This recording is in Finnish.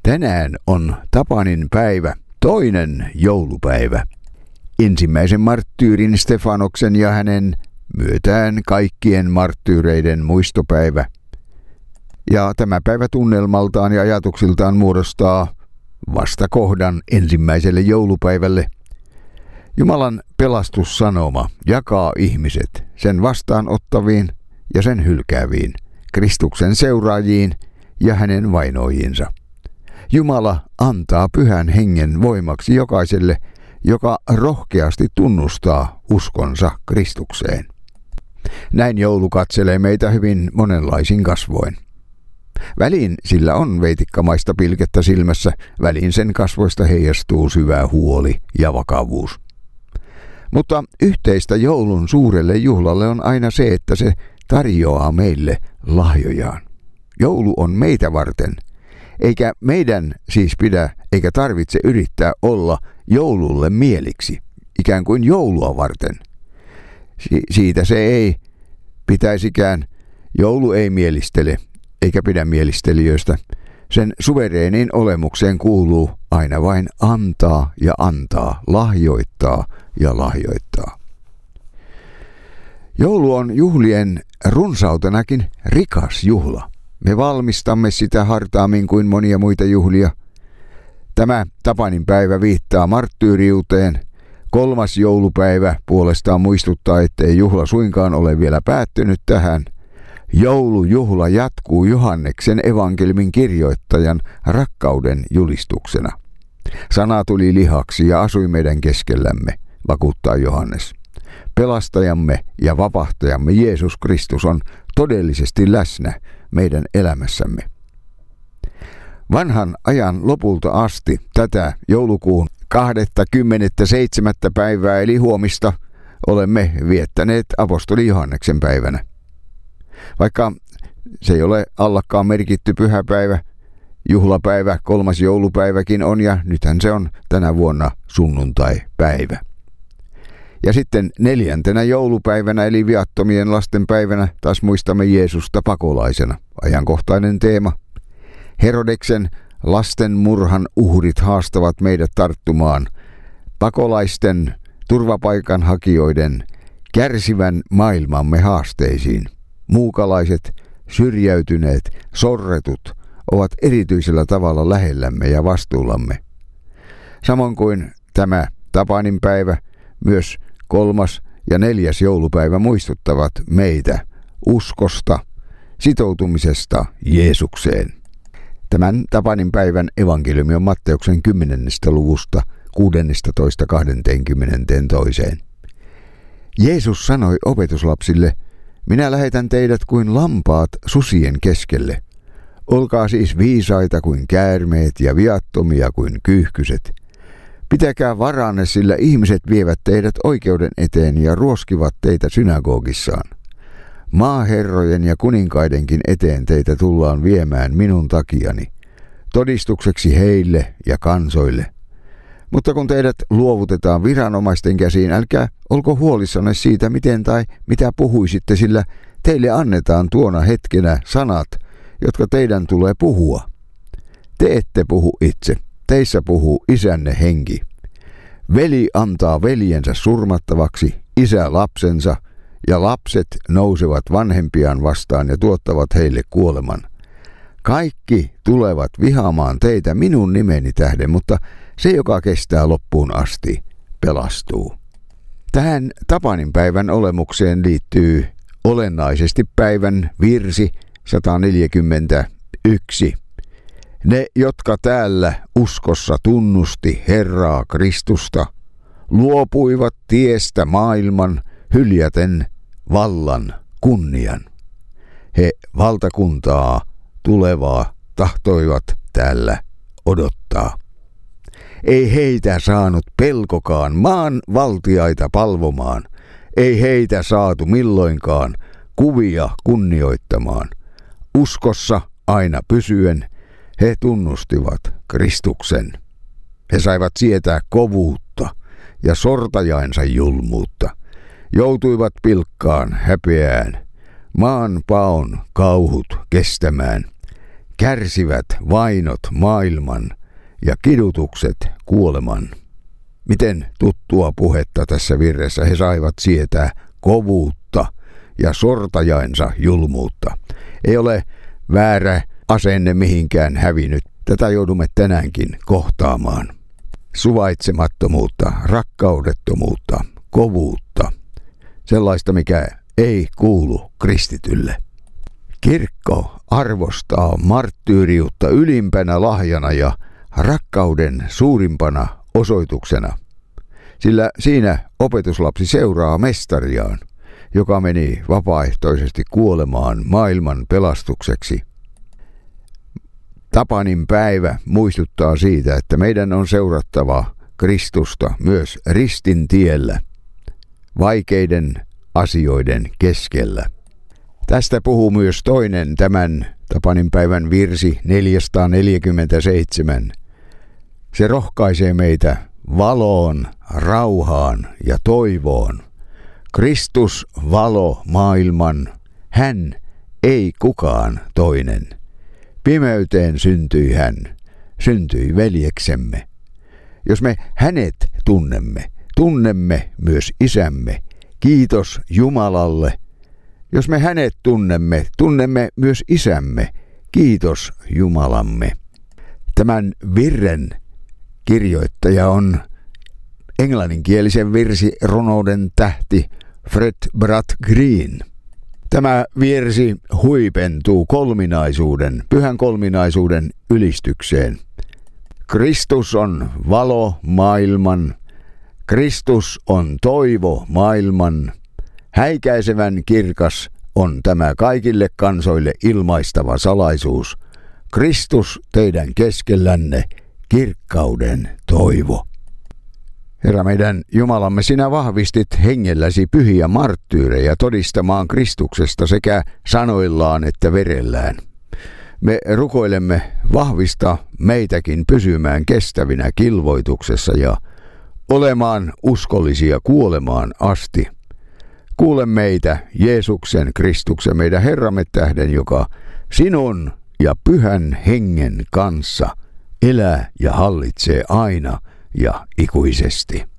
Tänään on Tapanin päivä, toinen joulupäivä. Ensimmäisen marttyyrin Stefanoksen ja hänen myötään kaikkien marttyyreiden muistopäivä. Ja tämä päivä tunnelmaltaan ja ajatuksiltaan muodostaa vastakohdan ensimmäiselle joulupäivälle. Jumalan pelastussanoma jakaa ihmiset sen vastaanottaviin ja sen hylkääviin, Kristuksen seuraajiin ja hänen vainojiinsa. Jumala antaa Pyhän Hengen voimaksi jokaiselle, joka rohkeasti tunnustaa uskonsa Kristukseen. Näin joulu katselee meitä hyvin monenlaisin kasvoin. Väliin sillä on veitikkamaista pilkettä silmässä, väliin sen kasvoista heijastuu syvä huoli ja vakavuus. Mutta yhteistä joulun suurelle juhlalle on aina se, että se tarjoaa meille lahjojaan. Joulu on meitä varten, eikä meidän siis pidä eikä tarvitse yrittää olla joululle mieliksi, ikään kuin joulua varten. Siitä se ei pitäisikään. Joulu ei mielistele eikä pidä mielistelijöistä. Sen suvereenin olemukseen kuuluu aina vain antaa ja antaa, lahjoittaa ja lahjoittaa. Joulu on juhlien runsautenakin rikas juhla. Me valmistamme sitä hartaammin kuin monia muita juhlia. Tämä Tapanin päivä viittaa marttyyriuteen. 3. joulupäivä puolestaan muistuttaa, ettei juhla suinkaan ole vielä päättynyt tähän. Joulujuhla jatkuu Johanneksen evankeliumin kirjoittajan rakkauden julistuksena. Sana tuli lihaksi ja asui meidän keskellämme, vakuuttaa Johannes. Pelastajamme ja vapahtajamme Jeesus Kristus on todellisesti läsnä meidän elämässämme. Vanhan ajan lopulta asti tätä joulukuun 27. päivää eli huomista olemme viettäneet apostoli Johanneksen päivänä. Vaikka se ei ole allakaan merkitty pyhäpäivä, juhlapäivä, 3. joulupäiväkin on ja nythän se on tänä vuonna sunnuntaipäivä. Ja sitten 4. joulupäivänä eli viattomien lasten päivänä taas muistamme Jeesusta pakolaisena. Ajankohtainen teema. Herodeksen lasten murhan uhrit haastavat meidät tarttumaan pakolaisten, turvapaikanhakijoiden, kärsivän maailmamme haasteisiin. Muukalaiset, syrjäytyneet, sorretut ovat erityisellä tavalla lähellämme ja vastuullamme. Samoin kuin tämä Tapanin päivä, myös 3. ja 4. joulupäivä muistuttavat meitä uskosta, sitoutumisesta Jeesukseen. Tämän Tapanin päivän evankeliumi on Matteuksen 10. luvusta 16-22. Jeesus sanoi opetuslapsille, minä lähetän teidät kuin lampaat susien keskelle. Olkaa siis viisaita kuin käärmeet ja viattomia kuin kyyhkyset. Pitäkää varanne, sillä ihmiset vievät teidät oikeuden eteen ja ruoskivat teitä synagogissaan. Maaherrojen ja kuninkaidenkin eteen teitä tullaan viemään minun takiani, todistukseksi heille ja kansoille. Mutta kun teidät luovutetaan viranomaisten käsiin, älkää olko huolissanne siitä, miten tai mitä puhuisitte, sillä teille annetaan tuona hetkenä sanat, jotka teidän tulee puhua. Te ette puhu itse, teissä puhuu Isänne henki. Veli antaa veljensä surmattavaksi, isä lapsensa, ja lapset nousevat vanhempiaan vastaan ja tuottavat heille kuoleman. Kaikki tulevat vihaamaan teitä minun nimeni tähden, mutta se, joka kestää loppuun asti, pelastuu. Tähän Tapanin päivän olemukseen liittyy olennaisesti päivän virsi 141. Ne, jotka täällä uskossa tunnusti Herraa Kristusta, luopuivat tiestä maailman hyljäten vallan kunnian. He valtakuntaa tulevaa tahtoivat täällä odottaa. Ei heitä saanut pelkokaan maan valtiaita palvomaan, ei heitä saatu milloinkaan kuvia kunnioittamaan. Uskossa aina pysyen he tunnustivat Kristuksen. He saivat sietää kovuutta ja sortajainsa julmuutta. Joutuivat pilkkaan, häpeään, maan paon kauhut kestämään. kärsivät vainot maailman ja kidutukset kuoleman. Miten tuttua puhetta tässä virressä. He saivat sietää kovuutta ja sortajainsa julmuutta. Ei ole väärä asenne mihinkään hävinnyt. Tätä joudumme tänäänkin kohtaamaan. Suvaitsemattomuutta, rakkaudettomuutta, kovuutta. Sellaista, mikä ei kuulu kristitylle. Kirkko arvostaa marttyyriutta ylimpänä lahjana ja rakkauden suurimpana osoituksena. Sillä siinä opetuslapsi seuraa mestariaan, joka meni vapaaehtoisesti kuolemaan maailman pelastukseksi. Tapanin päivä muistuttaa siitä, että meidän on seurattava Kristusta myös ristin tiellä, vaikeiden asioiden keskellä. Tästä puhuu myös toinen tämän Tapanin päivän virsi 447. Se rohkaisee meitä valoon, rauhaan ja toivoon. Kristus valo maailman, hän ei kukaan toinen. Pimeyteen syntyi hän, syntyi veljeksemme. Jos me hänet tunnemme myös isämme. Kiitos Jumalalle. Jos me hänet tunnemme myös isämme. Kiitos Jumalamme. Tämän virren kirjoittaja on englanninkielisen virsirunouden tähti Fred Bratt Green. Tämä virsi huipentuu pyhän kolminaisuuden ylistykseen. Kristus on valo maailman, Kristus on toivo maailman, häikäisevän kirkas on tämä kaikille kansoille ilmaistava salaisuus. Kristus teidän keskellänne, kirkkauden toivo. Herra meidän Jumalamme, sinä vahvistit hengelläsi pyhiä marttyyrejä todistamaan Kristuksesta sekä sanoillaan että verellään. Me rukoilemme vahvista meitäkin pysymään kestävinä kilvoituksessa ja olemaan uskollisia kuolemaan asti. Kuule meitä Jeesuksen Kristuksen, meidän Herramme tähden, joka sinun ja pyhän hengen kanssa elää ja hallitsee aina ja ikuisesti.